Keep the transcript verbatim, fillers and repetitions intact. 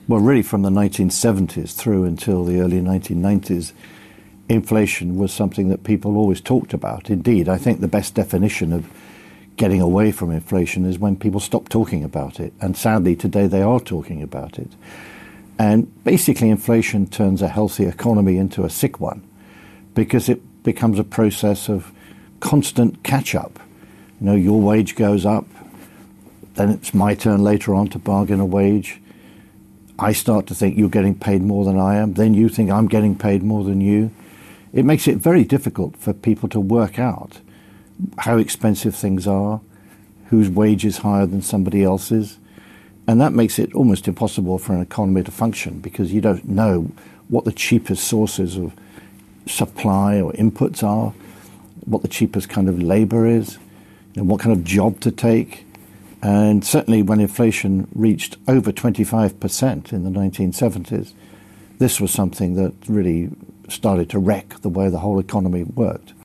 Well, really from the nineteen seventies through until the early nineteen nineties, inflation was something that people always talked about. Indeed, I think the best definition of getting away from inflation is when people stop talking about it. And sadly, today they are talking about it. And basically, inflation turns a healthy economy into a sick one because it becomes a process of constant catch-up. You know, your wage goes up, then it's my turn later on to bargain a wage. I start to think you're getting paid more than I am. Then you think I'm getting paid more than you. It makes it very difficult for people to work out how expensive things are, whose wage is higher than somebody else's. And that makes it almost impossible for an economy to function because you don't know what the cheapest sources of supply or inputs are, what the cheapest kind of labor is, and what kind of job to take. And certainly when inflation reached over twenty-five percent in the nineteen seventies, this was something that really started to wreck the way the whole economy worked.